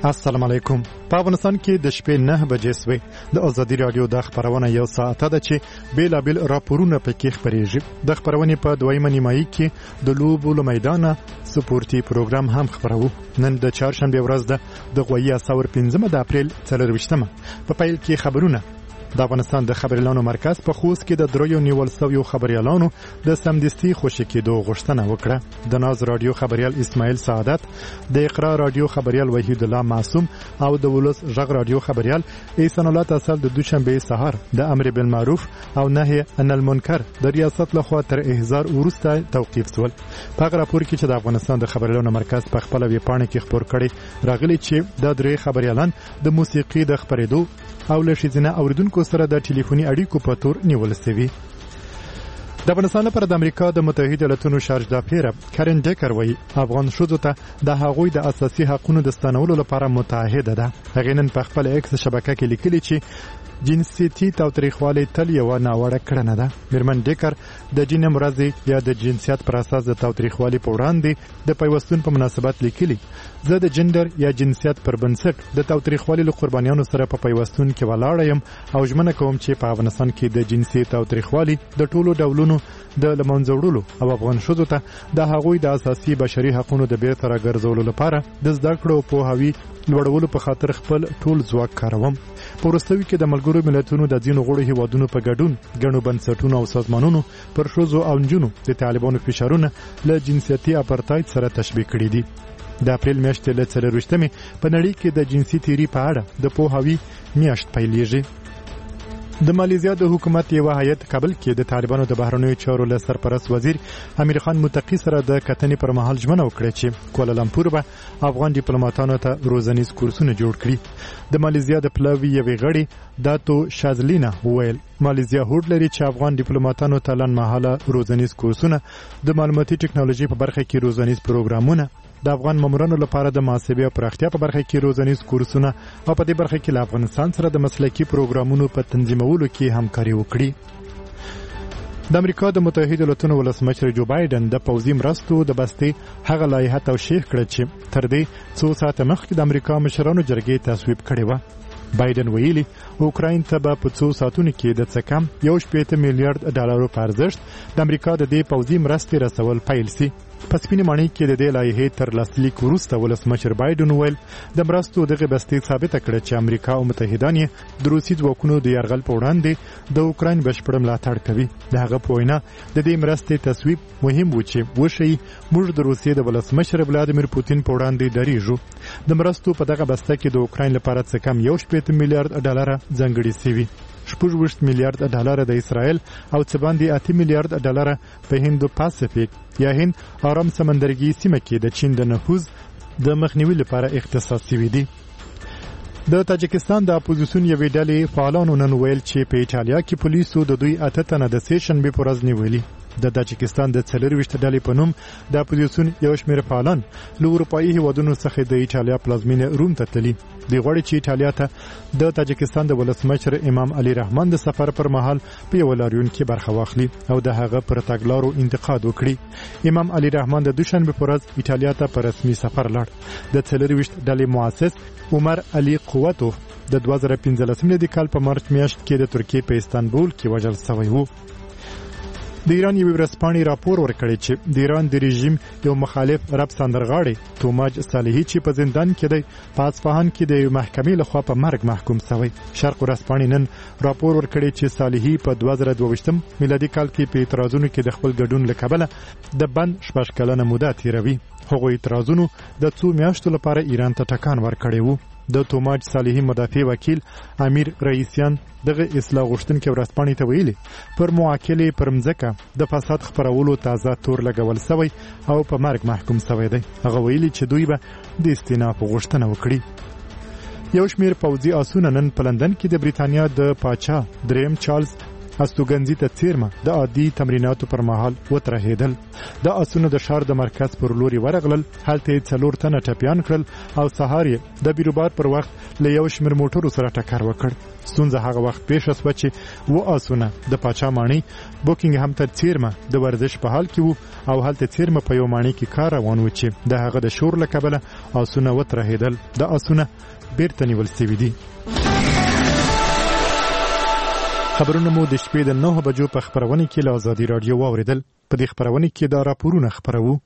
السلام علیکم. په افغانستان کې د شپې 9 بجې سوې د ازادي رادیو د خبرونه یو ساعت ده چې بیلابل راپورونه پکې خبرېږي. د خبرونې په دویمه نیمایي کې د لوبو له میدانه سپورتي پروګرام هم خبرو. نن د چهارشنبه ورځ ده د غوي 15 د اپریل 24مه. په پیل کې خبرونه. د افغانستان د خبريالانو مرکز په خوست کې د دریو نیول سویو خبريالانو د سمدستي خوشی کېدو غوښتنه وکړه. د ناز رادیو خبريال اسماعیل سعادت، د اقرا رادیو خبريال وحید الله معصوم او د ولس غږ رادیو خبريال احسان الله تاسل د دوشنبه سحر د امر بالمعروف او نهي عن المنکر د ریاست لخوا تر احضار ورسته توقيف شول. په راپور کې چې د افغانستان د خبريالانو مرکز په خپل ویبپاڼه کې خبر کړي راغلي چې د درې خبريالان د موسیقي د خبرېدو او لشيزنه اوریدونکو سره د ټلیفوني اړیکو په تور نیول شوی. د افغانستان لپاره د امریکا د متحده ایالاتونو شارج دافیر کارین ډیکر وایي افغان شوزو ته د هغوی د اساسي حقوقو د ستنولو لپاره متحده ده. هغه نن په خپل ایکس شبکه کې لیکلي چې جنسيتي تاوتریخوالی تل یو ناوړه کړنه ده. میرمن ډیکر د جن مرضی یا د جنسیت پر اساس د تاوتریخوالی په وړاندې د پیوستون په مناسبت لیکلي، زه د جندر یا جنسیت پر بنسټ د تاوتریخوالی له قربانیانو سره په پیوستون کې ولاړ یم او ژمنه کوم چې په افغانستان کې د جنسي تاوتریخوالی د ټولو ډولونو د لمنځه وړلو او افغان شوزو ته د هغوی د اساسي بشري حقوقو د بیرته راګرځولو لپاره د زده کړو په هوی لوړولو په خاطر خپل ټول ځواک کاروم. په وروستیو کې د ملګرو ملتونو د ځینو غړو هیوادونو په ګډون ګڼو بنسټونو او سازمانونو پر ښځو او نجونو د طالبانو فشارونه له جنسيتي اپارتاید سره تشبیه کړي دي. د اپریل میاشتې له 24مې په نړۍ کې د جنسي تیری په اړه د پوهاوی میاشت پیلېږي. د مالیزیا د حکومت یو هیئت کابل کې د طالبانو د بهرنیو چارو له سرپرست وزیر امیر خان متقی سره د کتنې پر مهال ژمنه وکړه چې کوالالامپور به افغان ډیپلوماټانو ته روزنیز کورسونه جوړ کړي. د مالیزیا د پلاوی یوې غړي داتو شازلینا وویل مالیزیا هوډ لري چې افغان ډیپلوماټانو ته لنډمهاله روزنیز کورسونه، د معلوماتي ټکنالوژي په برخه کې روزنیز پروګرامونه، د افغان مامورانو لپاره د محاسبې او پراختیا په برخه کې روزنیز کورسونه او په دې برخه کې له افغانستان سره د مسلکي پروګرامونو په تنظیمولو کې همکاري وکړي. د امریکا د متحده ایالاتونو ولسمشر جو بایدن د پوځي مرستو د بستې هغه لایحه توشیح کړه چې تر دې څو ساعته مخکې د امریکا مشرانو جرګې تصویب کړې و. بایدن ویلي اوکراین ته به په څو ساعتونو کې د څه کم 1.8 میلیارډ ډالرو په ارزښت د امریکا د دې پوځي مرستې رسول پیل شي. په سپینې ماڼۍ کې د دې لایحې تر لاسلیک وروسته ولسمشر بایدن ویل د مرستو دغه بستې ثابته کړه چې امریکا او متحدان یې د روسي ځواکونو د یرغل په وړاندې د اوکراین بشپړ ملاتړ کوي. د هغه په وینا د دې مرستې تصویب مهم و چې وشي موږ د روسیې د ولسمشر ولادیمیر پوتین په وړاندې دریږو. د مرستو په دغه بسته کې د اوکراین لپاره څه کم 1.8 میلیارډ ډالر ځانګړي شوي، 6 میلیارډ ډالر د اسرائیل او څه باندې 8 میلیارډ ډالر په هندو پاسفیک یا هند آرام سمندرګي سیمه کې د چین د نفوذ د مخنیوي لپاره اختصاص شوی دی. د تاجکستان د اپوزیسیون یوې ډلې فعالانو نن ویل چې په ایټالیا کې پولیسو د دوی 8 تنه د سیشنبه پر ورځ نیولي. د تاجکستان د 24 ډلې په نوم د اپوزیسیون یو شمېر فعالان له اروپایي هیوادونو څخه د ایټالیا پلازمینه روم ته تللي. دی غواړي چې ایټالیا ته د تاجکستان د ولسمشر امام علي رحمان د سفر پر مهال په یو لاریون کې برخه واخلي او د هغه پر تګلارو انتقاد وکړي. امام علي رحمان د دوشنبه پر ورځ ایټالیا ته په رسمي سفر لاړ. د 24 ډلې مؤسس عمر علي قوتوف د 2015 کال په مارچ میاشت کې د ترکیې په استانبول کې وژل شوی و. د ایران یو ورځپاڼې راپور ورکړی چې د ایران د رژیم یو مخالف رب سندرغاړی توماج صالحي چې په زندان کې دی په اصفهان کې د یو محکمې لخوا په مرګ محکوم شوی. شرق ورځپاڼې نن راپور ورکړی چې صالحي په 2022 میلادي کال کې په اعتراضونو کې د خپل ګډون له کبله د بند 6 کلنه موده تیروي. هغوی اعتراضونو د څو میاشتو لپاره ایران ته ټکان ورکړی وو. د توماج صالحي مدافع وکیل امیر رئیسیان دغه اصلاح غوښتونکي ورځپاڼې ته ویلي پر موکلې پر مځکه د فساد خپرولو تازه تور لګول شوی او په مرګ محکوم شوی دی. هغه ویلي چې دوی به د استیناف غوښتنه وکړي. یو شمېر پوځي آسونه نن په لندن کې د بریتانیا د پاچا دریم چارلز استوګنځي ته څیرمه د عادي تمریناتو پر مهال وترهیدل. د اسونو د شهر د مرکز پر لوري ورغلل، هلته 4 تنه ټپیان کړل او سهار یې د بیروبار پر وخت له یو شمېر موټرو سره ټکر وکړ. ستونزه هغه وخت پیښه شوه چې و اسونه د پاچا ماڼۍ بوکینګهم ته څیرمه د ورزش په حال کې وو او هلته څیرمه په یو ماڼۍ کې کار روان و چې د هغه د شور له کبله اسونه وترهیدل. د اسونه بیرته نیول سوي دي. خبرونه مو د شپې د 9 بجو په خبرونه کې له ازادي رادیو واوریدل. په دې خبرونه کې دا راپورونه خبرو.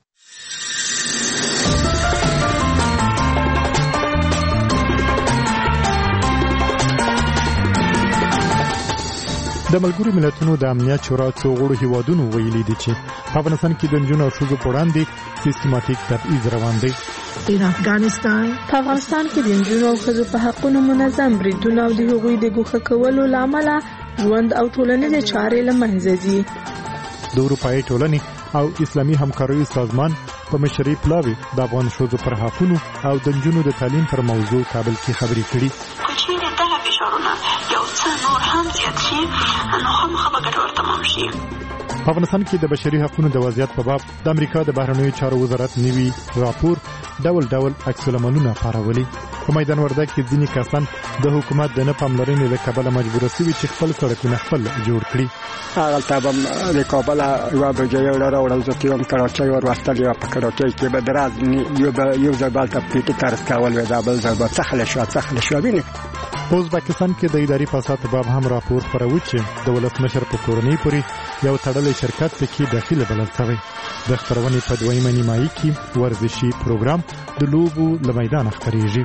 د ملګرو ملتونو د امنیت شورا څو غړو هیوادونو ویلي دي چې په افغانستان کې د نجونو او ښځو په وړاندې سیستماتیک تبعیض روان دی. په افغانستان کې د نجونو او ښځو په حقونو منظم بریدونه او د هغوی د ګوښه کولو له امله ژوند او ټولنیزې چارې له منځه ځي. د اروپایي ټولنې او اسلامي همکاریو سازمان په مشرۍ پلاوي د افغان ښځو پر حقونو او د نجونو د تعلیم پر موضوع کابل کې خبرې کړي. په افغانستان کې د بشري حقوقو د وضعیت په باب د امریکا د بهرنیو چارو وزارت نوي راپور ډول عکس العملونه خپرولي. په میدان وردګ کې ځینې کسان د حکومت د نه پاملرنې له کبله مجبور شوي چې خپل سړکونه خپل جوړ کړي. هغه به د کابل یو بجې وړل زه هم کراچۍ ورواستل یا په کراچۍ کې به دراز یو ځای بل ته پیټي ترس کول و دا بل ځای به څخله شو ویني. په ازبکستان کې د اداري فساد په باب هم راپور خپروي چې د ولسمشر په کورنۍ پورې یو تړلی شرکت پکې داخله بلل شوی. د خبرونې په دویمه نیمایي کې ورزشي پروګرام د لوبو له میدانه خپریږي.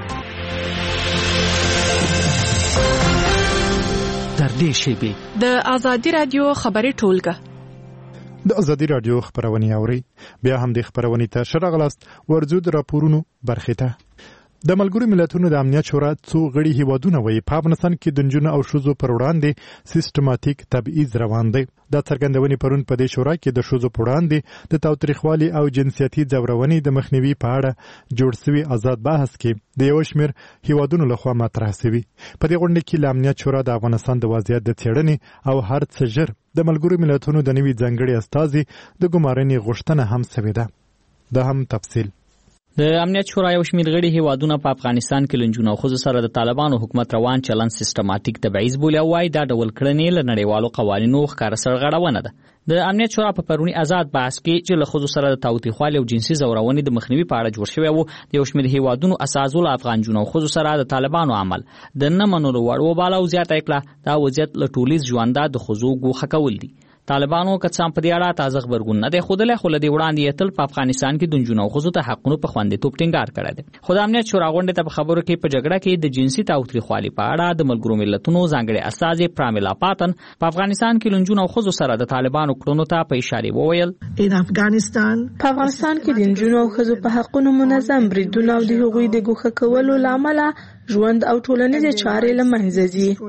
در دې شیبې د ازادي رادیو خبري ټولګه د ازادي رادیو خبرونه اوري. بیا هم د خبرونه ته شرغلاست ورزو د راپورونو برخه ته. د ملګرو ملتونو د امنیت شورا څو غړي هیوادونه وایي په افغانستان کې د نجونو او ښځو پر وړاندې سیستماتیک تبعیض روان دی. دا څرګندونې پرون په دې شورا کې د ښځو پر وړاندې د تاوتریخوالي او جنسیتي ځورونې د مخنیوي په اړه جوړ شوی آزاد بحث کې د یو شمېر هیوادونو لخوا مطرح شوی. په دې غونډه کې د امنیت شورا د افغانستان د وضعیت د څېړنې او هر څه ژر د ملګرو ملتونو د نوي ځانګړي استازي د ګمارنې غوښتنه هم شوې ده. دا هم تفصیل. د امنیت شورا یو شمېر غړي هیوادونه په افغانستان کې لنجونو او ښځو سره د طالبانو حکومت روان چلن سیستماتیک تبعیض بولي او وايي دا ډول کړنې له نړیوالو قوانینو ښکاره سرغړونه ده. د امنیت شورا په پرونی آزاد بحث کې چې له ښځو سره د تاوتریخوالي او جنسي ځورونې د مخنیوي په اړه جوړ شوی و د یو شمېر هیوادونو اساسول افغان جنونو او ښځو سره د طالبانو عمل د نه منلو وړ وباله او زیاته کړه دا وضعیت له ټولیز ژونده د ښځو ګوښه کول دي. طالبانو کڅام په دې اړه تازه خبرګون نه دی خوده خو لدی وړاندې تل په افغانستان کې د نجونو او ښځو ته حقونو په خوندیتوب ټینګار کړی دی. خو د امنیت شورا غونډې ته په خبرو کې په جګړه کې د جنسي تاوتریخوالي په اړه د ملګرو ملتونو ځانګړي استازي پرامیلا پاتن په افغانستان کې لنجونو او ښځو سره د طالبانو کړنو ته په اشاره وویل په افغانستان کې د نجونو او ښځو په حقونو منظم بریدونه او د هغوی د ګوښه کولو له امله ژوند او ټولنیزې چارې له منځه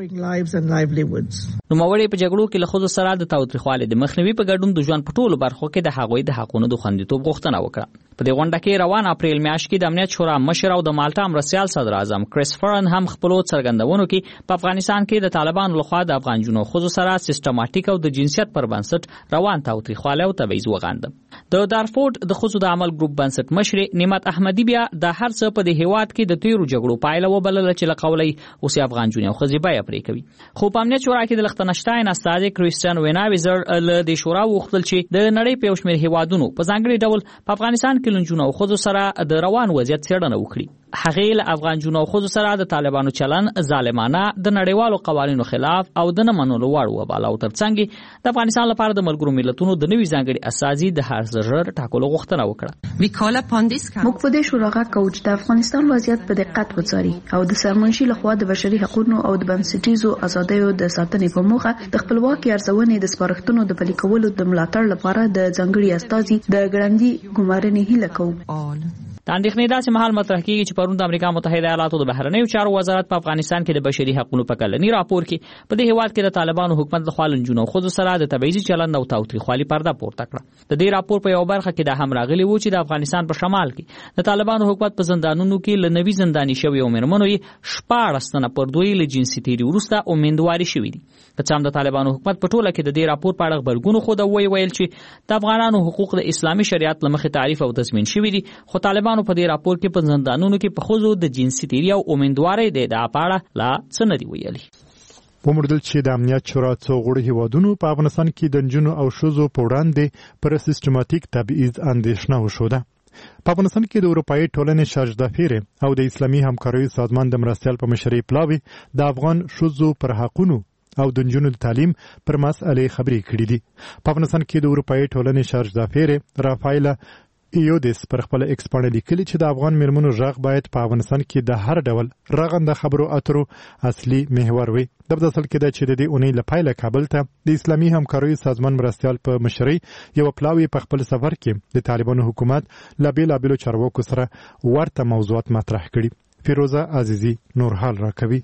ځي. نوموړي په جګړو کې له ښځو سره د تاوتریخوالي د مخنیوي په ګډون د ژوند په ټولو برخو کې د هغوی د حقونو د خوندیتوب غوښتنه وکړه. په دې غونډه کې روان اپریل میاشت کې د امنیت شورا مشر او د مالټا مرستیال صدر اعظم کریس فرن هم خپل څرګندونو کې په افغانستان کې د طالبانو لخوا د افغان جنونو ښځو سره سیستماتیک او د جنسیت پر بنسټ روان تاوتریخوالي او تبعیض وغندل. د دارفورد د ښځو د عمل ګروپ بنسټ مشر نعمت احمدی بیا د هر څه په دې هیواد کې د تیرو جګړو پایله وبلله چې لقولي اوس افغان جنونو او ښځې بیا پرې کوي. خو په امنیت شورا کې د لختنشتاین استاد کریستیان ویناویزر له د شورا وغوښتل چې د نړۍ په یو شمېر هیوادونو په ځانګړي ډول په افغانستان کې لنجونو او ښځو سره د روان وضعیت څېړنه وکړي. هغې له افغان جنونو او ښځو سره د طالبانو چلن ظالمانه د نړیوالو قوانینو خلاف او د نه منلو وړ وباله او ترڅنګ د افغانستان لپاره د ملګرو ملتونو د نوي ځانګړي استازي د هر څه ټاکلو غوښتنه وکړه. موږ په دې شورا غږ کوو چې د افغانستان وضعیت په دقت وڅاري او د سرمنشي لخوا د بشري حقوقو او د بنسټیزو ازادیو د ساتنې په موخه د خپلواکۍ ارزونې د سپارښتنو د پلي کولو د ملاتړ لپاره د ځانګړي استازي د ګړندي ګمارنې هیله کوو. د اندېښنې داسې مهال مطرح کیږي چې پرون د امریکا متحده ایالاتو د بهرنیو چارو وزارت په افغانستان کې د بشري حقوقو په کلني راپور کې په دې هیواد کې د طالبانو حکومت لخوا له نجونو او ښځو سره د تبعیضي چلند او تاوتریخوالي پرده پورته کړه. د دې راپور په یو برخه کې دا هم راغلی و چې د افغانستان په شمال کې د طالبانو حکومت په زندانونو کې له نوي زنداني شویو مېرمنو یې 14 تنه پر دوی له جنسي تیري وروسته امیندواري شوي دي. که څه هم د طالبانو حکومت په ټوله کې د دې راپور په اړه غبرګون خو د ویل چې د افغانانو حقوق د اسلامي شریعت له مخې تعریف او تضمین شوي دي، خو طالبانو په دې راپور کې په زندانونو کې په ښځو د جنسي تیري او امیندوارۍ د ادعا په اړه لا څه نه دي ویلي. وموندل چې د امنیت شورا څو غړي هیوادونو په افغانستان کې د نجونو او ښځو په وړاندې پر سیستماتیک تبعیض اندېښنه وښوده. په افغانستان کې د اروپایي ټولنې شاجدافیر او د اسلامي همکاریو سازمان د مرستیال په مشرۍ پلاوي د افغان ښځو پر حقونو او د نجونو د تعلیم پر مسئلې خبرې کړې دي. په افغانستان کې د اروپایي ټولنې شاجدافیر رافایلا ایودس پر خپل ایکس باندې لیکلي چې د افغان میرمنو غږ باید په افغانستان کې د هر ډول رغنده خبرو اترو اصلي محور وي. د بدل کې دا چې د دې اونۍ لپاره کابل ته د اسلامي همکاریو سازمان مرستیال په مشرۍ یو پلاوی په خپل سفر کې د طالبانو حکومت لا بیلابیلو چارواکو سره ورته موضوعات مطرح کړي. فیروزه عزیزی نور حال راکوي.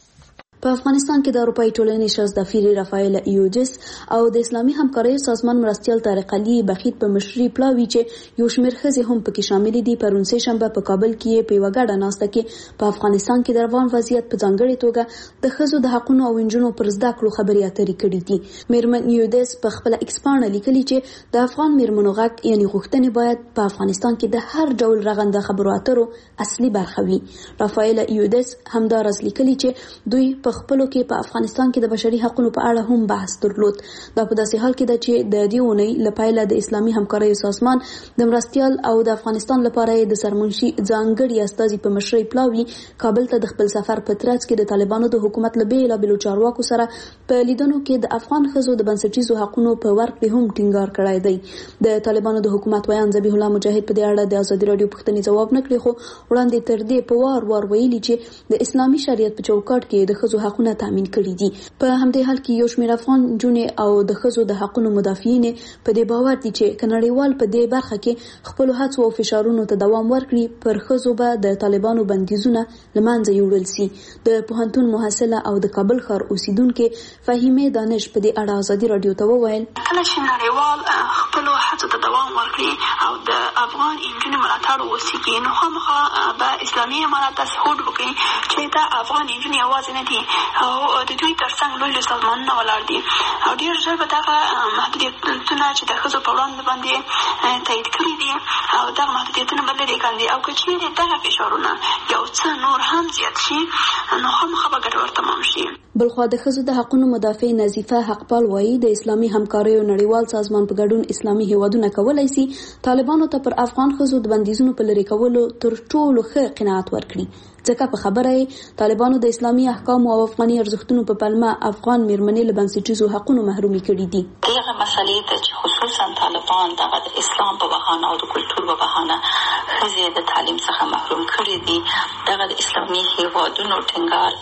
په افغانستان کې د اروپایي ټولنې شاجدافیر رافایل ایودس او د اسلامي همکاریو سازمان مرستیال طارق علي بخیت په مشرۍ پلاوی چې یو شمېر ښځې هم پکې شامل دي پرون سه شنبه په کابل کې په یوه ګډه ناسته کې په افغانستان کې د روان وضعیت په ځانګړې توګه د ښځو د حقونو او نجونو پر زده کړو خبرې اترې کړې دي. میرمن ایودس په خپل ایکس باندې لیکلي چې د افغان میرمنو غږ یعنی غوښتنې باید په افغانستان کې د هر ډول رغنده خبرو اترو اصلي برخه وي. رافایل ایودس همدارس لیکلي چې دوی په خپلو کې په افغانستان کې د بشري حقوقو په اړه هم بحث درلود. دا په داسې حال کې ده چې د دې اونۍ لپاره د اسلامي همکاریو سازمان د مرستیال او د افغانستان لپاره د سرمنشي ځانګړي استازي په مشرۍ پلاوی کابل ته د خپل سفر په ترڅ کې د طالبانو د حکومت له بیلابیلو چارواکو سره په لیدنو کې د افغان ښځو د بنسټیزو حقوقو په ورکړې هم ټینګار کړی دی. د طالبانو د حکومت ویان ذبیح الله مجاهد په دې اړه د ازادي راډیو پوښتنې ځواب نه کړی، خو وړاندې تر دې په وار ویلي چې د اسلامي شریعت په چوکاټ کې د ښځو حقوقونه تامین کړي دي. په همدې حال کې یو شمېر افغان جنې او د ښځو د حقوقو مدافعین په دې باور دي چې کنړیوال په دې برخه کې خپل هڅو او فشارونو ته دوام ورکړي پر ښځو به د طالبانو بندیزونه لمنځه یوړل سي. د پوهنتون محصله او د کابل ښار اوسیدونکو فهیمه دانش په دې اړه ازادي راډیو ته وویل کله چې نړیوال خپل هڅو ته دوام ورکړي او د افغان انجونو ملاتړ وکړي نو خامخا به اسلامي امارات هڅه وکړي چې دا افغان انجونو یوازې نه دي او د دوی ترڅنګ لوی سازمانونه ولاړ دي او ډېر ژر به دغه محدودیتونه چې د ښځو په وړاندې باندې تایید کړي دي او دغه محدودیتونه به لرې کاندي او که چیرې دغه فشارونه یو څه نور هم زیات شي نو خامخا به ګټور تمام شي. بلخوا د ښځو د حقوقو مدافع نظیفه حقپال وایي د اسلامي همکاریو نړیوال سازمان په ګډون اسلامي هیوادونه کولای شي طالبانو ته پر افغان ښځو د بندیزونو په لرې کولو تر ټولو ښه قناعت ورکړي، ځکه په خبره یې طالبانو د اسلامي احکامو او افغاني ارزښتونو په پلمه افغان میرمنې له بنسټیزو حقوقو محرومي کړي دي. دغه مسلې ته چې خصوصا طالبان د اسلام په بهانه او د کلتور په بهانه ښځې د تعلیم څخه محروم کړي دي، دغه د اسلامي هیوادونو ټینګار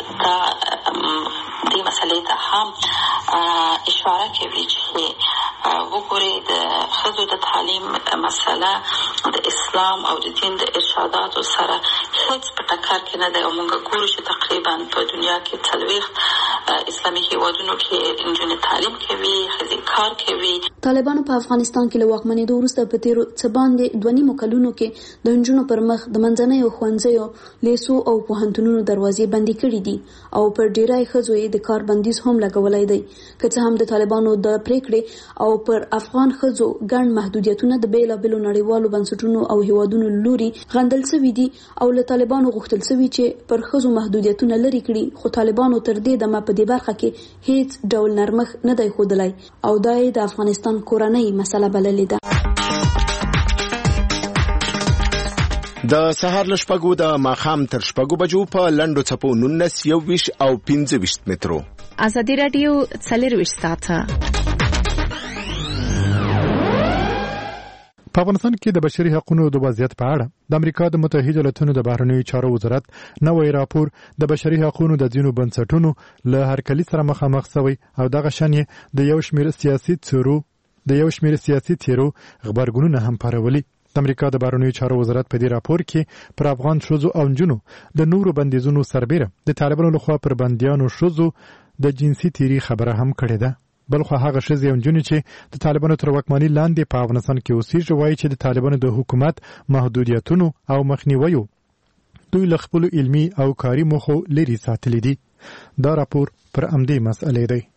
دې مسلې ته هم اشاره کوي چې وګورئ د ښځو د تعلیم مسله د اسلام او د دین د ارشاداتو سره هیڅ په ټکر کې نه ده او موږ ګورو چې تقریبا په دنیا کې 40 اسلامي هیوادونو کې نجونې تعلیم کوي، ښځې کار کوي. طالبانو په افغانستان کې له واکمنېدو وروسته په تیرو څه باندې 2.5 کلونو کې د نجونو پر مخ د منځنیو ښوونځیو لیسو او پوهنتونونو دروازې بندي کړي دي او پر ډیری ښځو یې د کار بندیز هم لګولای دی. که څه هم د طالبانو د پریکړې او پر افغان ښځو ګڼ محدودیتونه د بیلابیلو نړیوالو بنسټونو او هیوادونو لوري غندل شوي دي او له طالبانو غوښتل شوي چې پر ښځو محدودیتونه لرې کړي، خو طالبانو تر دې دمه په دې برخه کې هیڅ ډول نرمښت نه دی ښودلی او دا یې د افغانستان کورنۍ مسله بللې ده. د سهار له شپږو د ماښام تر شپږو بجو په لنډو څپو 19 21 او 25 مترو ازادي راډیو 24 ساعته په افغانستان کې د بشري حقوقو د وضعیت په اړه د امریکا د متحده ایالاتو د بهرنیو چارو وزارت نوې راپور د بشري حقوقو د ځینو بنسټونو له هرکلي سره مخامخ شوی او دغه شان د یو شمېر سیاسي تیرو غبرګونونه هم پارولي. د امریکا د بهرنیو چارو وزارت په دې راپور کې پر افغان ښځو او نجونو د نورو بندیزونو سربیره د طالبانو لخوا پر بندیانو ښځو د جنسي تیری خبره هم کړې ده. بلخو هغه ښځې او نجونې چې د طالبانو تر واکمنۍ لاندې په افغانستان کې اوسېږي وایي چې د طالبانو د حکومت محدودیتونو او مخنیویو دوی له خپلو علمي او کاري موخو لرې ساتلي دي. دا راپور پر همدې مسئلې دی.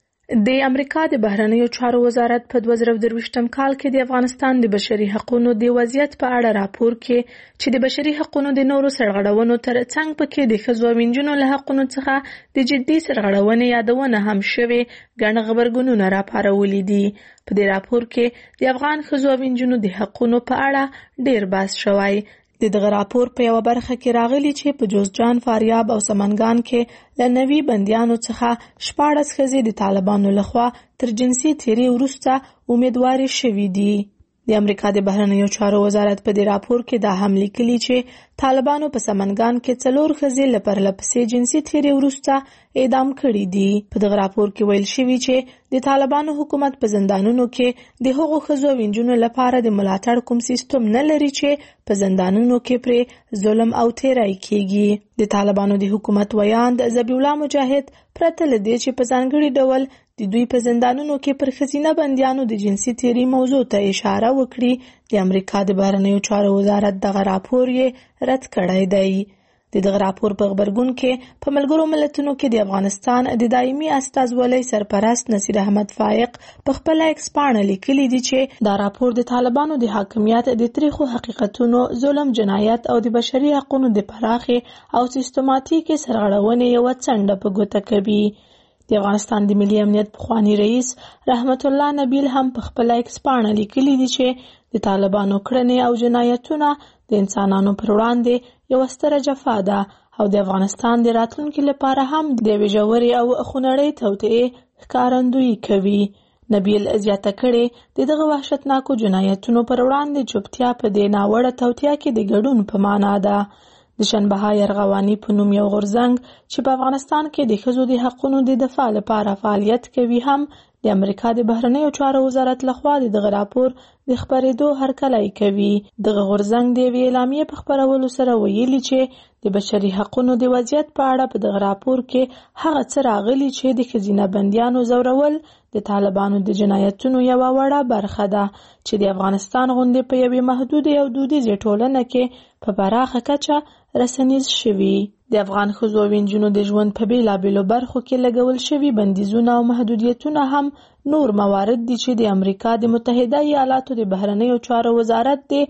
د امریکا د بهرنیو چارو وزارت په 2023م کال کې د افغانستان د بشري حقوقو د وضعیت په اړه راپور کې چې د بشري حقوقو د نورو سرغړونو ترڅنګ پکې د ښځو او نجونو له حقوقو څخه د جدي سرغړونې یادونه هم شوې ګڼ خبرګونونه راپارولي دي. په دې راپور کې د افغان ښځو او نجونو د حقوقو په اړه ډیر بحث شوی. د دغه راپور په یو برخه کې راغلي چې په جوزجان، فاریاب او سمنګان کې له 90 بندیانو څخه 14 ښځې د طالبانو لخوا تر جنسي تیری وروسته امیدواري شوې دي. د امریکا د بهرنیو چارو وزارت په دې راپور کې دا هم لیکلي چې طالبانو په سمنګان کې 4 ښځې له پرلپسې جنسي تیری وروسته اعدام کړي دي. په دغه راپور کې ویل شوی چې د طالبانو حکومت په زندانونو کې د هغو ښځو او نجونو لپاره د ملاتړ کوم سیستم نه لري چې په زندانونو کې پرې ظلم او تیری کیږي. د طالبانو د حکومت ویاند ذبیح الله مجاهد پرته له دې چې په ځانګړي ډول د دوی په زندانونو کې پر ښځینه بندیانو د جنسي تیری موضوع ته اشاره وکړي، د امریکا د بهرنیو چارو وزارت دغه راپور یې رد کړی دی. د دغه راپور په خبرګون کې په ملګرو ملتونو کې د افغانستان د دایمي استازولۍ سرپرست نصیر احمد فائق په خپل ایکس پاڼه لیکلي دي چې دا راپور د طالبانو د حاکمیت د تاریخو حقیقتونو، ظلم، جنایت او د بشري حقوقو د پراخې او سیستماتیکي سرغړونې یو څنډه په ګوته کوي. د افغانستان د ملي امنیت پخوانی رئیس رحمت الله نبیل هم په خپل ایکس پاڼه لیکلي دي چې د طالبانو کړنې او جنایتونه د انسانانو پر وړاندې یو ستره جفا ده او د افغانستان د راتلونکي لپاره هم د یوې ژورې او خونړۍ توطئې ښکارندویي کوي. نبیل زیاته کړې د دغه وحشتناکو جنایتونو پر وړاندې چوپتیا په دې ناوړه توطئه کې د ګډون په معنا ده. د شنبهای ارغواني په نوم یو غورځنګ چې په افغانستان کې د ښځو د حقوقو د دفاع لپاره فعالیت کوي هم د امریکا د بهرنیو چارو وزارت لخوا دغه راپور د خبرېدو هرکلی کوي. دغه غورځنګ د یوې اعلامیې په خپرولو سره ویلي چې د بشري حقوقو د وضعیت په اړه په دغه راپور کې هغه څه راغلي چې د ښځینه بندیانو زورول د طالبانو د جنایتونو یوه وړه برخه ده چې د افغانستان غوندې په یوې محدودې او دودیزې ټولنه کې په پراخه کچه رسنیز شوي. د افغان ښځو او نجونو د ژوند په بیلابیلو برخو کې لګول شوي بندیزونه او محدودیتونه هم نور موارد دي چې د امریکا د متحده ایالاتو د بهرنیو چارو وزارت د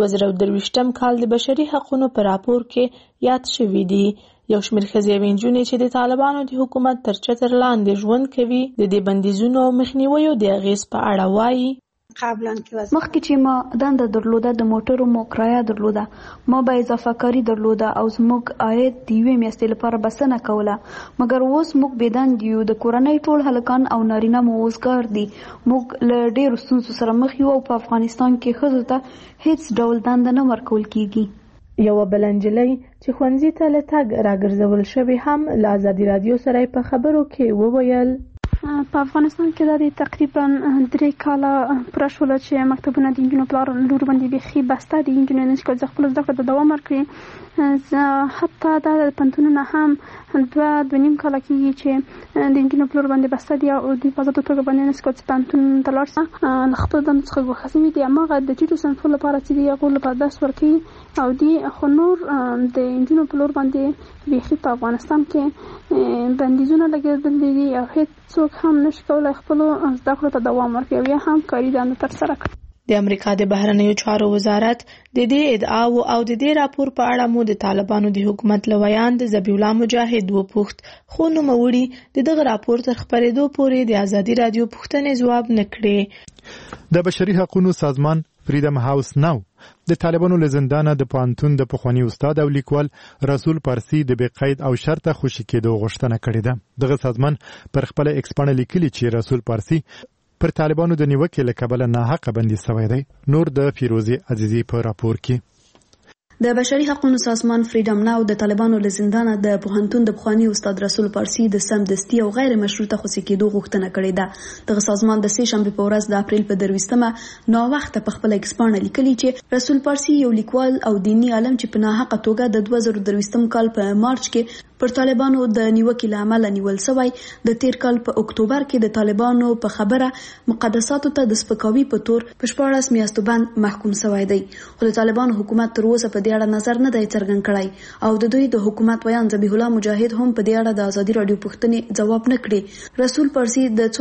2023م کال د بشري حقوقو په راپور کې یاد شوي دي. یو شمېر ښځې او نجونې چې د طالبانو د حکومت تر چتر لاندې ژوند کوي د دې بندیزونو او مخنیویو د اغېز په اړه وایي. مخکې چې ما دنده درلوده د موټرو مو کرایه درلوده، ما به اضافه کاری درلوده او زموږ عاید د یوې میاشتې لپاره بسنه کوله، مګر اوس موږ بېدند یو، د کورنۍ ټول هلکان او نارینه مو وزګار دي. موږ له ډېرو ستونزو سره مخ یو او په افغانستان کې ښځو ته هیڅ ډول دنده نه ورکول کیږي. یوه بله نجلۍ چې ښوونځي ته له تګ راګرځول شوې هم له ازادي راډیو سره په خبرو کې وویل په افغانستان کې دا د تقریبا 3 کاله پوره شوله چې مکتبونه د نجونو په لور باندې بیخي بسته دي. نجونې نشي کولی خپلو زده کړو ته دوام ورکړي. حتی دا د پوهنتونونه هم 2.5 کاله کېږي چې د نجونو په لور باندې بسته دي او دوی په ازاده توګه باندې نشي کولی چې پوهنتون ته لاړ شي. له خپلو دندو څخه ګوښه شوي دي. هماغه د ټیټو صنفونو لپاره چې دي هغو لپاره درس ورکوي او دي، خو نور د نجونو په لور باندې بیخي په افغانستان کې بندیزونه لګېدلي دي او هېڅ څوک هم نشي کولی خپلو زده کړو ته دوام ورکړي او یا هم کاري دنده ترسره کړي. د امریکا د بهرنیو چارو وزارت د دې ادعاو او د دې راپور په اړه مو د طالبانو د حکومت له ویاند ذبیح الله مجاهد وپوښت، خو نوموړي د دغه راپور تر خپرېدو پورې د ازادي راډیو پوښتنې ځواب نه کړې. د بشري حقوقو سازمان فریدم هاوس نو د طالبانو له زندانه د پوهنتون د پخوانی استاد او لیکوال رسول پارسی د بې قید او شرطه خوشي کېدو غوښتنه کړې ده. دغه سازمان پر خپل ایکس پاڼه لیکلي چې رسول پارسی پر طالبانو د نیوکې له کبله ناحقه بندي شوی دی. نور د فیروزي عزیزي په راپور کې د بشري حقوقو سازمان فریډم ناو د طالبانو له زندانه د پوهنتون د پخوانی استاد رسول پارسی د سمدستي او غیر مشروطه خوشي کېدو غوښتنه کړې ده. د سازمان د سه شنبه په ورځ د اپریل په 23مه نو وخت په خپل ایکسپانه لیکلي چې رسول پارسی یو لیکوال او دینی عالم چې په ناحقه توګه د 2023م کال په مارچ کې پر طالبانو د نیوکې لامل نیول شوی، د تیر کال په اکتوبر کې د طالبانو په خبره مقدساتو ته د سپکاوي په تور په 14 میاشتو باندې محکوم شوی دی. خو د طالبانو حکومت تر اوسه په دې اړه نظر نه دی څرګند کړی او د دوی د حکومت ویان ذبیح الله مجاهد هم په دې اړه د ازادي رادیو پوښتنې جواب نه کړی. رسول پارسی د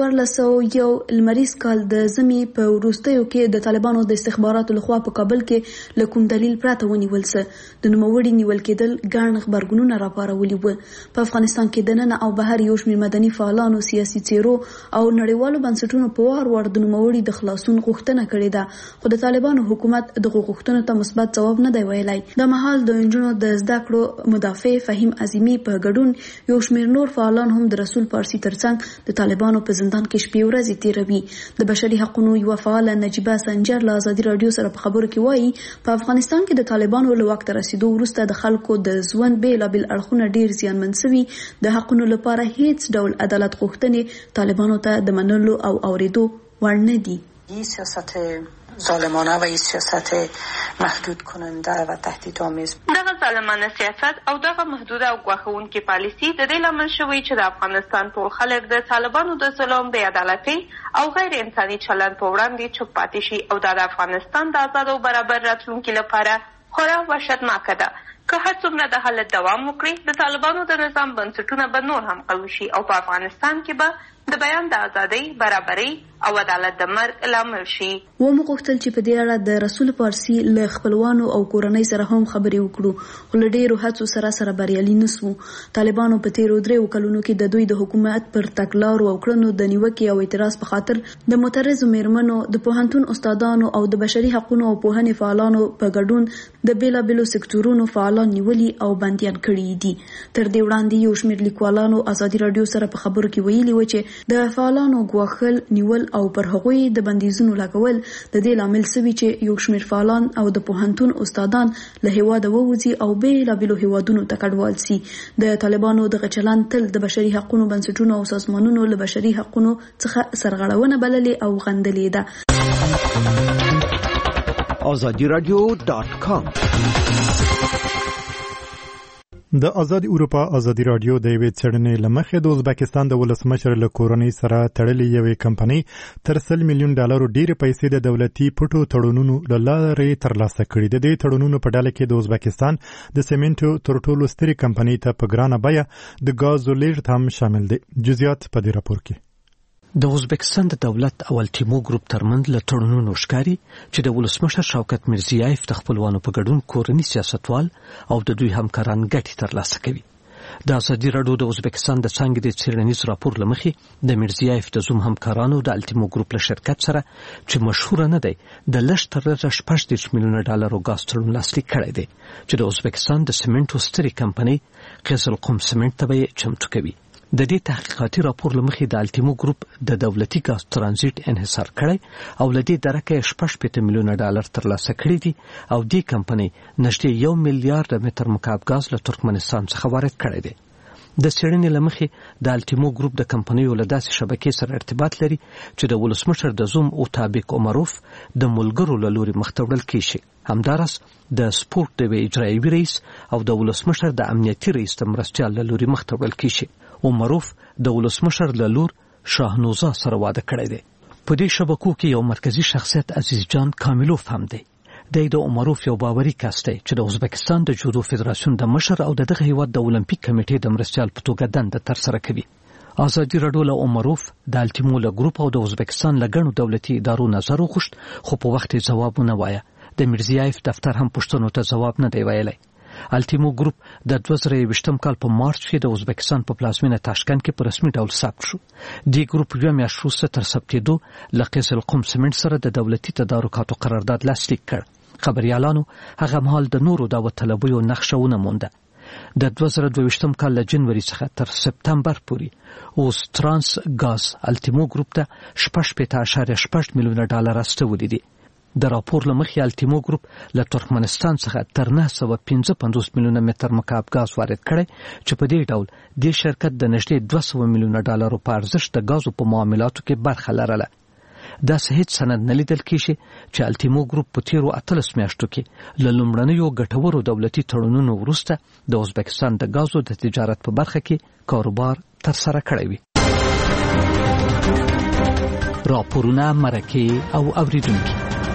1401 لمریز کال د زمي په وروستیو کې د طالبانو د استخباراتو لخوا په کابل کې لکوم دلیل پراته ونیول سه. د نوموړي نیول کېدل ګڼ خبرګونونه راپارولي و. په افغانستان کې د نن او بهر یو شمېر مدني فعالانو، سیاسي څیرو او نړیوالو بنسټونو په وار د نوموړي د خلاصون غوښتنه کړې ده، خو د طالبانو حکومت د غوښتنو ته مثبت جواب نه دی ویلی. د مهال د انجونو د زده کړو مدافع فهیم عظیمی په ګډون یو شمېر نور فعالان هم د رسول پارسی ترڅنګ د طالبانو په زندان کې شپې ورځې تیروي. د بشري حقوقو یو فعال نجیبه سنجر له ازادي رادیو سره په خبرو کې وایي په افغانستان کې د طالبانو له واک ته رسیدو وروسته د خلکو د ژوند بېلابېل اړخونه ډېر زیانمن شوي. د حقونو لپاره هیڅ ډول عدالت غوښتنې طالبانو ته د منلو او اوریدو وړ نه دي. این سیاست ظالمانه و این سیاست محدود کننده و تهدیدآمیز، دغه ظالمانه سیاست او دغه محدود او ګواښونکې پالیسي د دې لامل شوی چې د افغانستان ټول خلک د طالبانو د ظلم، بې عدالتۍ او غیر انساني چلند په وړاندې چوپ پاتې شي او دا د افغانستان د آزاد او برابر راتلونکي لپاره خورا وحشتناکه ده. که هر څومره د حالت دوام وکړي، د طالبانو د نظام بنسټونه به نور هم قوي شي او په افغانستان کې به د بیان د ازادۍ، برابرۍ او عدالت د مرګ لامل شي. ومو غوښتل چې په دې اړه د رسول پارسی له خپلوانو او کورنۍ سره هم خبرې وکړو، خو له ډېرو هڅو سره بریالي نسو. طالبانو په تیرو 3 کلونو کې د دوی د حکومت پر تګلارو او کړنو د نیوکې او اعتراض په خاطر د معترضو میرمنو، د پوهنتون استادانو او د بشري حقوقو او پوهنې فعالانو په ګډون د بیلابېلو سکتورونو فعالان نیولي او بندیان کړي دي. تر دې وړاندې یو شمېر لیکوالانو ازادي رادیو سره په خبرو کې ویلي و چې د فعالانو ګواښل، نیول او پر هغوی د بندیزونو لګول د دې لامل شوي چې یو شمېر فعالان او د پوهنتون استادان له هیواده ووځي او بیلابېلو هیوادونو ته کډوال سي. د طالبانو دغه چلند تل د بشري حقوقو بنسټونو او سازمانونو له بشري حقوقو څخه سرغړونه بللې او غندلې ده. azadiradio.com د آزاد اروپا آزادي رادیو د یوې څېړنې له مخې د ازبکستان د ولسمشر له کورنۍ سره تړلې یوې کمپنۍ تر $100 میلیون ډېرې پیسې د دولتي پټو تړونونو له لارې ترلاسه کړي. د دې تړونونو په ډله کې د ازبکستان د سیمنټو تر ټولو سترې کمپنۍ ته په ګرانه بیه د ګازو لیږد هم شامل دی. جزئیات په دې راپور کې. د ازبکستان د دولت او الټیمو ګروپ ترمنځ له تړونونو ښکاري چې د ولسمشر شوکت میرزیایف د خپلوانو په ګډون کورني سیاستوال او د دوی همکاران ګټې ترلاسه کوي. د ازادي رادیو د ازبکستان د څانګې د څېړنیز راپور له مخې د میرزیایف د زوم همکارانو د الټیمو ګروپ له شرکت سره چې مشهوره نه دی د لږ تر لږه $14 میلیونه ګاز تړون لاسلیک کړی دی چې د ازبکستان د سیمنټو سترې کمپنۍ قیصرقوم سیمنټ ته به چمتو کوي. د دې تحقیقاتي راپور له مخې د الټیمو ګروپ د دولتي ګاز ترانزیت انحصار کړی او له دې درکه $6 میلیونه ترلاسه کړي دي او دې کمپنۍ نږدې 1 میلیارډ متر مکعب ګاز له ترکمنستان څخه وارد کړی دی. د څېړنې له مخې د الټیمو ګروپ د کمپنیو له داسې شبکې سره ارتباط لري چې د ولسمشر د زوم اوتابیک عمروف د ملګرو له لوري مخته وړل کیږي. همداراز د سپورت د اجرایوي رئیس او د ولسمشر د امنیتي رئیس د مرستیال له لوري مخته وړل کیږي. عمروف د ولسمشر له لور شاهنوزا سره واده کړی دی. په دې شبکو کې یو مرکزی شخصیت عزیز جان کامیلوف هم دی. د عمروف یو باوري کس دی چې د ازبکستان د جودو فدراسیون د مشر او دغه هیواد د اولمپیک کمیټې د مرستیال په توګه دنده ترسره کوي. آزادي رادیو له عمروف د الټیمو له ګروپ او د ازبکستان له ګڼو دولتي ادارو نظر وغوښت، خو په وخت یې ځواب ونه وایه. د میرزیایف دفتر هم پوښتنو ته ځواب نه دی ویلی. الټیمو ګروپ د 2020 کال په مارچ کې د ازبکستان په پلازمینه تاشکند کې په رسمي ډول ثبت شو. د ګروپ یو میاشت وروسته تر ثبتېدو له قیصرقوم سیمنټ سره د دولتي تدارکاتو قرارداد لاسلیک کړ. خبريالانو هغه مهال د نورو دعوت طلبیو نقشه ونه مونده. د 2022 کال له جنوري څخه تر سپتمبر پورې اوس ترانس ګاز الټیمو ګروپ ته $6.8 میلیونه استولي دي. د راپور له مخې الټیمو ګروپ له ترکمنستان څخه تر 955 میلیونه متر مکعب غاز وارد کړي چې په دې ډول د شرکت د نږدې 200 میلیونه ډالرو په ارزښت د غازو په معاملاتو کې برخه لرله. دا هیڅ سند نه لیدل کیږي چې الټیمو ګروپ په تیرو 18 میاشتو کې له لومړنیو ګټورو دولتي تړونونو وروسته د ازبکستان د غازو د تجارت په برخه کې کاروبار ترسره کړی وي. راپورونه مرکه او اوریدونکي.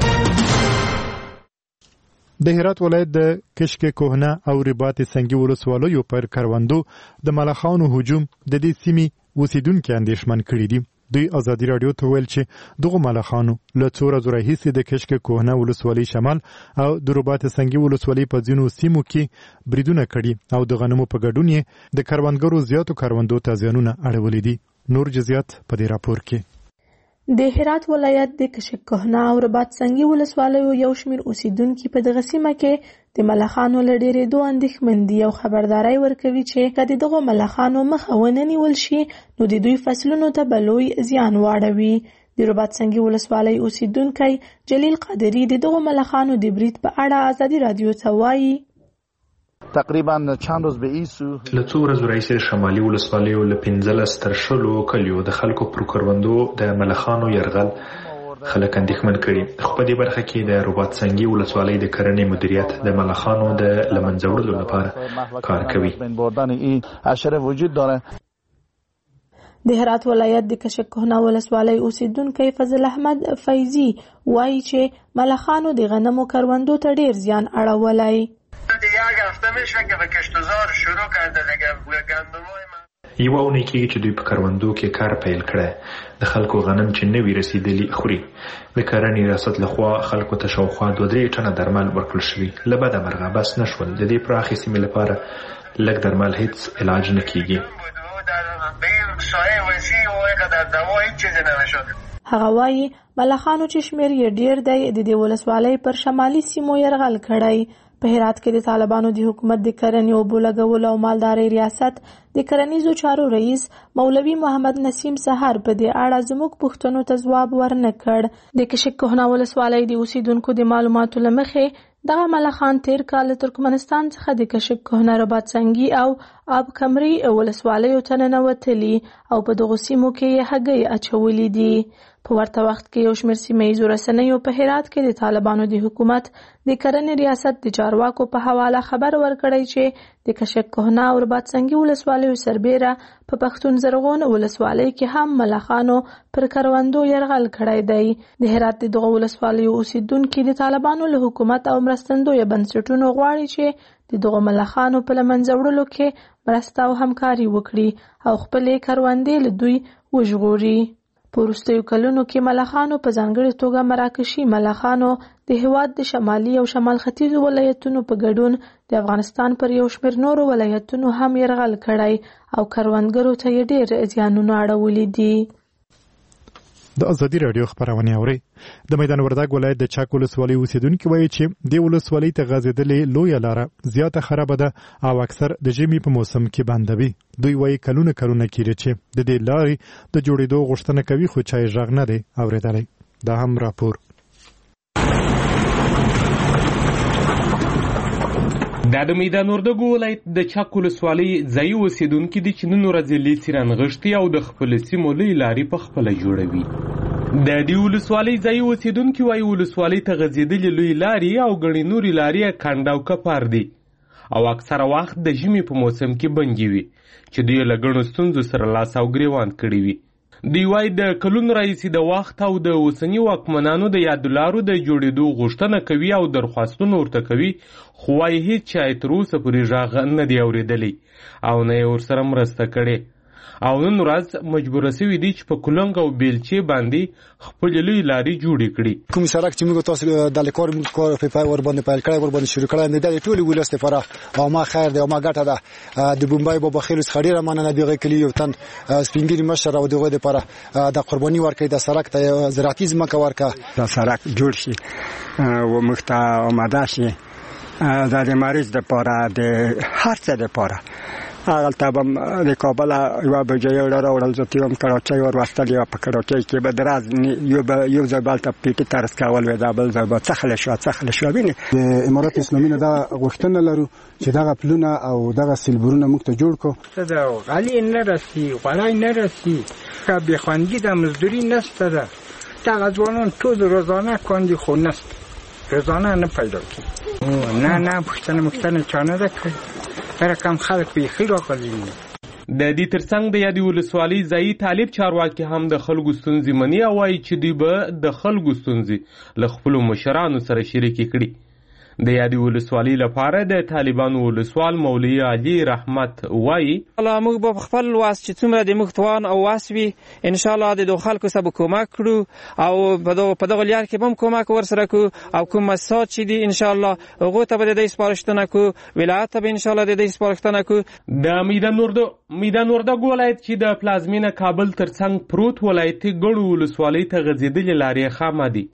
د هرات ولایت د کشک کوهنه او رباط سنگي ولسوالیو پر کروندو د ملخانو هجوم د دې سیمې اوسیدونکو اندېښمن کړي دي. دوی ازادي رادیو ته ویل چې دغه ملخانو له څو ورځو راهیسې د کشک کوهنه ولسوالۍ شمال او د رباط سنگي ولسوالۍ په ځینو سیمو کې بریدونه کړي او د غنمو په ګډون یې د کروندګرو زیاتو کروندو ته زیانونه اړولي دي. نور جزئیات په دې راپور کې. د هرات ولایت د کشک کوهنه او رباط سنگي ولسوالیو یو شمیر اوسیدونکو په دغه سیمه کې د ملخانو له ډېرېدو اندېښمن دي او خبرداري ورکوي چې که دغه ملخانو مخه ونه نیول شي نو د دوی فصلونو ته به لوی زیان واړوي. د رباط سنگي ولسوالۍ اوسیدونکی جلیل قادری د دغه ملخانو د برید په اړه ازادي رادیو ته وایي. تقریبا چند روز به ایسو له څو ورځو راهیسې شمالي ولسوالیو له 15 تر 20 کلیو د خلکو پر کروندو د ملخانو یرغل خلک اندېښمن کړي. خو په دې برخه کې د رباط سنگي ولسوالۍ د کرنې مدیریت د ملخانو د لمنځه وړلو لپاره کار کوي. د هرات ولایت د کشک کوهنه ولسوالۍ اوسیدونکی فضل احمد فیضی وایي چې ملخانو د غنمو کروندو ته ډیر زیان اړولی. یک هفته میشه که به کشتزار شروع کرده دیگه گندمای یو اونۍ کېږي چې دوی په کروندو کې کار پیل کړی. د خلکو غنم چې نوي رسیدلي خوري. د کرنې ریاست لخوا خلکو ته شاوخوا 2-3 ټنه درمل ورکړل شوي. له بده مرغه بس نشول. د دې پراخې سیمې لپاره لږ درمل هیڅ علاج نه کېږي. هغه وایي ملخانو چې شمیر یې ډیر دی د دې ولسوالۍ پر شمالي سیمو یرغل کړی. په هرات کې د طالبانو د حکومت د کرنې اوبو لګولو او مالدارۍ ریاست د کرنیزو چارو رئیس مولوي محمد نسیم سحر په دې اړه زموږ پوښتنو ته ځواب ورنه کړ. د کشک کوهنه ولسوالۍ د اوسیدونکو د معلوماتو له مخې دغه ملخان تیر کال ترکمنستان څخه د کشک کوهنه رباط سنگي او آب کمري ولسوالیو ته ننوتلي او په دغو سیمو کې یې هګۍ اچولي دي. په ورته وخت کې یو شمېر سیمهییزو رسنیو په هرات کې د طالبانو د حکومت د کرنې ریاست د چارواکو په حواله خبر ورکړی چې د کشک کوهنه او رباط سنگي ولسوالیو سربیره په پښتون زرغون ولسوالۍ کې هم ملخانو پر کروندو یرغل کړی دی. د هرات دغه ولسوالیو اوسیدونکي د طالبانو له حکومت او مرستندویه بنسټونو غواړي چې د دغه ملخانو په لمنځه وړلو کې مرسته او همکاري وکړي او خپلې کروندې له دوی وژغوري. په وروستیو کلونو کې ملخانو په ځانګړې توګه مراکشي ملخانو د هېواد د شمالي او شمال ختیځو ولایتونو په ګډون د افغانستان پر یو شمېر نورو ولایتونو هم یرغل کړی او کروندګرو ته یې ډېر زیانونه اړولي دي. د ازادي رادیو خبرونه اوري. د میدان وردګ ولایت د چاک ولسوالۍ اوسیدونکو وایي چې د ولسوالۍ ته غځېدلې لویه لاره زیاته خراب ده او اکثر د ژمي په موسم کې بندوي. دوی وایي کلونه کېږي چې د دې لارې د جوړېدو غوښتنه کوي خو چا یې غږ نه دی اورېدلی. دا هم راپور. د میدان وردګ ولایت د چاک ولسوالۍ ځایي اوسیدونکي دي چې نن ورځې لیسې رانغښتي او د خپلو سیمو لوی لارې په خپله جوړوي. د دې ولسوالۍ ځایي اوسیدونکي وایي ولسوالۍ ته غځېدلې لوی لارې او ګڼې نورې لارې کنډ او کپار دي او اکثره وخت د ژمي په موسم کې بندې وي چې دوی له ګڼو ستونزو سره لاس او ګریوان کړي وي. دوی وایي د کلونو راهیسې د وخت او د اوسني واکمنانو د یادو لارو د جوړېدو غوښتنه کوي او درخواستونه ورته کوي خو وایي هېڅ چا یې تر اوسه پورې غږ نه دی اورېدلی او نه یې ورسره مرسته کړې او نن ورځ مجبوره سوي دي چې په کلنګ او بیلچې باندې خپلې لویې لارې جوړې کړي. کوم سړک چې موږ تاسو د کار ورباندې پیل کړی ورباندې شروع کړی د ټولې ولس لپاره او ما خیر دی او ما ګټه ده. د بمبای بابا خیل څخه ډېره مننه دغه کلي یو تن سپینګیري مشر او دغه لپاره د قرباني ورکړي د سړک ته زراعتي ځمکه ورکړه دا سړک جوړ شي او موږ ته آماده شي د مریض لپاره د هر څه لپاره هغلته به د کابل یوه بجې راوړل زه تیم کراچۍ ور واستل یا په کراچۍ کې به درز یو ځای بلته پیټي ترس کول وې دا بل ځای به څخله شو ویني د امارات اسلامي نه دا غوښتنه لرو چې دغه پلونه او دغه سیلبرونه موږ ته جوړ کو دا غالي نه راسي غړای نه راسي به خوندې د مزدوري نشته ده دا ځوانان ټول روزانه کاندي خو نشته روزانه نه پیدا کی نه پښتنه چانه ده رقم خلک به خیر راغلي د دې ترڅنګ د یادې ولسوالۍ ځایي طالب چارواکي هم د خلکو ستونزې مني او وایي چې دوی به د خلکو ستونزې له خپلو مشرانو سره شریکې کړي. د یادې ولسوالۍ لپاره د طالبانو ولسوال مولوي علي رحمت وایي موږ به خپل واس چې څومره د موږ توان او واس وي ان شاء الله د خلکو سره کومک کړو او په دغه لار کې به کومک ورسره کو او کوم مساج چې دي ان شاء الله هغه ته به د سپارښتنه کو ولایت به ان شاء الله د سپارښتنه کو. د میدان وردګ ولایت چې د پلازمینه کابل ترڅنګ پروت ولایتي ګڼو ولسوالۍ ته غځېدلې لارې خامه دي.